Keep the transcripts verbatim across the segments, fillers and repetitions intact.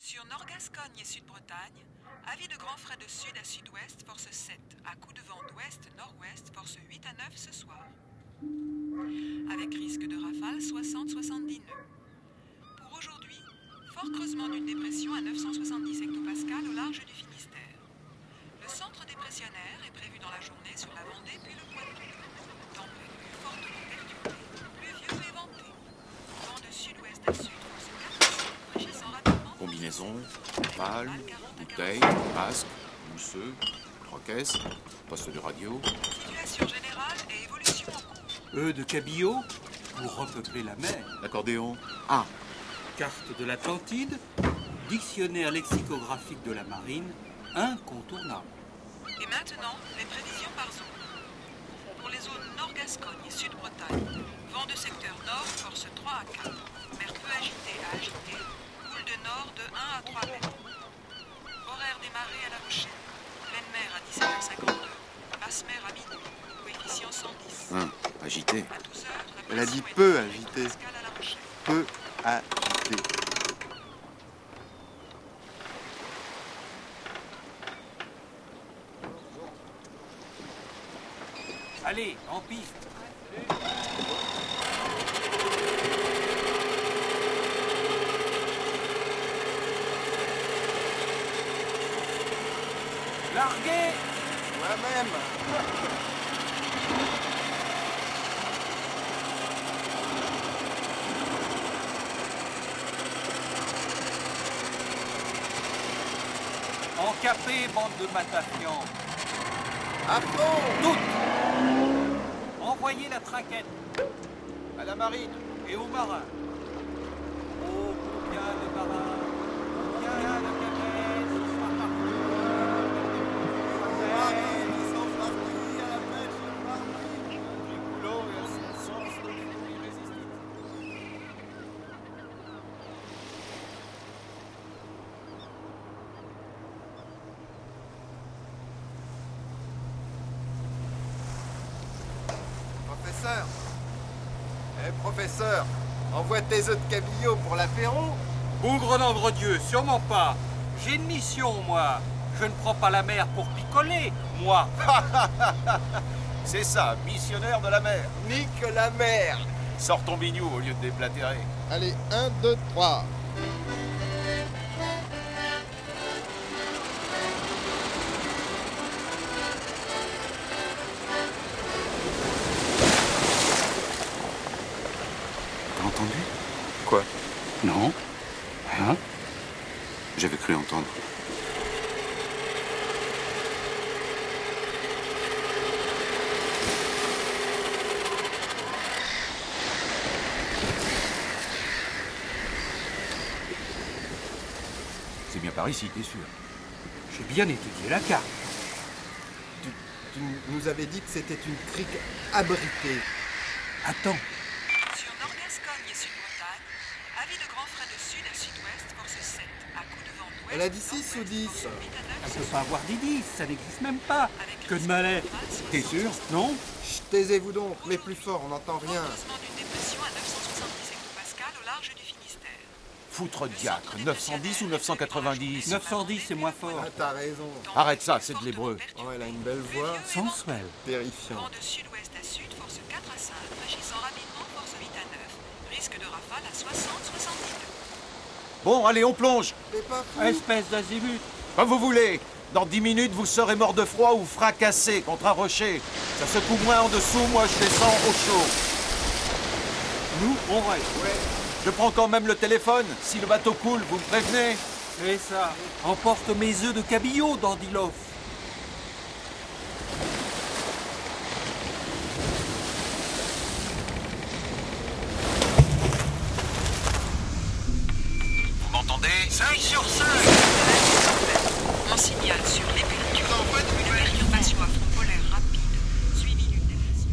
Sur Nord-Gascogne et Sud-Bretagne, avis de grand frais de sud à sud-ouest, force sept. À coup de vent d'ouest-nord-ouest, force huit à neuf ce soir. Avec risque de rafale soixante à soixante-dix nœuds. Pour aujourd'hui, fort creusement d'une dépression à neuf cent soixante-dix hectopascales au large du Finistère. Le centre dépressionnaire est prévu dans la journée sur la Vendée puis le Poitou. Temps prévu fortement perturbé, pluvieux et venté. Vent de sud-ouest à sud, force quatre, régissant rapidement. Combinaison, pâle, bouteille, masque, mousseux, trois caisses, poste de radio. Situation générale et évolution en cours. E de cabillaud pour repeupler la mer. L'accordéon. Ah, Carte de l'Atlantide, dictionnaire lexicographique de la marine, incontournable. Et maintenant, les prévisions par zone. Pour les zones Nord-Gascogne et Sud-Bretagne, vent de secteur nord, force trois à quatre. Mer peu agitée à agitée, houle de nord de un à trois mètres. Horaire des marées à La Rochelle. Pleine mer à dix-sept heures cinquante-deux. Basse mer à minuit. Coefficient cent dix. hein, agité. À douze heures, la Elle a dit pression peu est agité. pascal à La Rochelle. Peu agité. Allez, en piste. Larguez! Moi-même. Encapé, bande de matafiants. À fond. Toutes! Envoyez la traquette. À la marine. Et aux marins. Oh, combien de marins, combien de capitaines ce soir partout. Ils sont partis à la pêche, ils sont partis. Du boulot et à son sens irrésistible. Professeur. Eh, professeur, envoie tes œufs de cabillaud pour l'apéro. Bougre nombre Dieu, sûrement pas. J'ai une mission, moi. Je ne prends pas la mer pour picoler, moi. C'est ça, missionnaire de la mer. Nique la mer. Sors ton bignou au lieu de déplatérer. Allez, un, deux, trois. T'as entendu? Quoi? Non, Hein? j'avais cru entendre. C'est bien par ici, t'es sûr? J'ai bien étudié la carte. Tu, tu nous avais dit que c'était une crique abritée. Attends, Sur Nord-Gascogne et Sud-Bretagne, avis de grand frais de sud à sud-ouest, force sept. À coup de vent d'ouest. Elle a dit six ou dix? force huit à neuf elle ce peut soir. pas avoir d'Idis, ça n'existe même pas. Avec Que de risque malais. rafale soixante, T'es sûr? soixante. Non? Chut, taisez-vous donc, mais plus fort, on n'entend rien. Creusement d'une dépression à neuf cent soixante-dix hectopascales au large du Finistère. Foutre diacre, neuf cent dix ou neuf cent quatre-vingt-dix? neuf cent dix, c'est moins fort. Ah, t'as raison. Arrête ça, c'est de l'hébreu. Oh, elle a une belle voix. Sensuel. Terrifiant. Vent de sud-ouest à sud, force quatre à cinq, régissant rapidement, force huit à neuf. Risque de rafale à soixante à soixante-dix nœuds. Bon, allez, on plonge. T'es pas fou? Espèce d'azimut. Comme vous voulez. Dans dix minutes, vous serez mort de froid ou fracassé contre un rocher. Ça secoue moins en dessous, moi je descends au chaud. Nous, on reste. Ouais. Je prends quand même le téléphone. Si le bateau coule, vous me prévenez. Et ça, emporte mes œufs de cabillaud, Dandilof. Vous m'entendez? cinq sur cinq. On signale sur l'épulture une perturbation à front polaire rapide, suivie d'une dépression.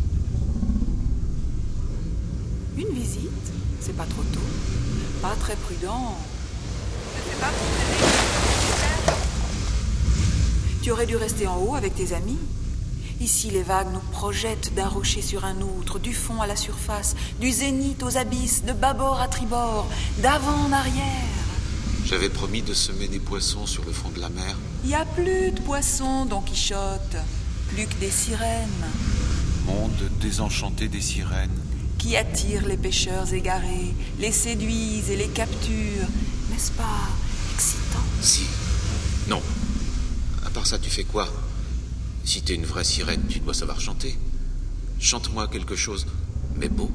Une visite, c'est pas trop tôt, pas très prudent. Ne fais pas pour t'aider. Tu aurais dû rester en haut avec tes amis. Ici, les vagues nous projettent d'un rocher sur un autre, du fond à la surface, du zénith aux abysses, de bâbord à tribord, d'avant en arrière. J'avais promis de semer des poissons sur le fond de la mer. Il n'y a plus de poissons, Don Quichotte. Plus que des sirènes. Monde désenchanté des sirènes. Qui attirent les pêcheurs égarés, les séduisent et les capturent. N'est-ce pas excitant? Si. Non. À part ça, tu fais quoi? Si t'es une vraie sirène, tu dois savoir chanter. Chante-moi quelque chose, mais beau.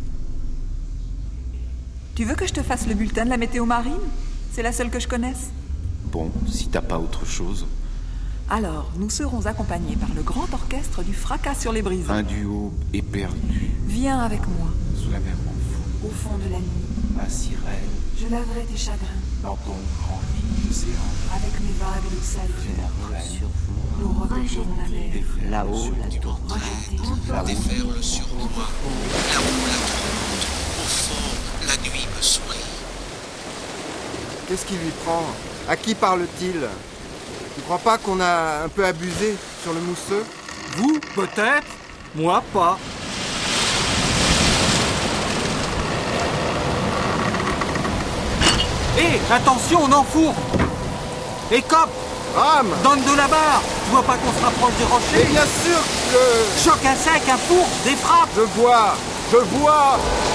Tu veux que je te fasse le bulletin de la météo marine? C'est la seule que je connaisse. Bon, si t'as pas autre chose. Alors, nous serons accompagnés par le grand orchestre du fracas sur les brisants. Un duo éperdu. Viens avec moi, Sous la mer en fou. au fond de la nuit. Ma sirène. Je laverai tes chagrins Dans ton grand lit d'océan. avec mes vagues de saleté. Sur Nous rejetons la mer. Là-haut, la tour. Rejeter. Déferle sur moi. Là-haut, la tourmente. Au fond, la nuit me sourit. Qu'est-ce qui lui prend? À qui parle-t-il? Tu crois pas qu'on a un peu abusé sur le mousseux? Vous, peut-être. Moi, pas. Hé, attention, on enfourre. Et Cop, Ram! donne de la barre. Tu vois pas qu'on se rapproche des Et rochers? bien sûr que Choc à sec, un four, des frappes. je vois, je vois.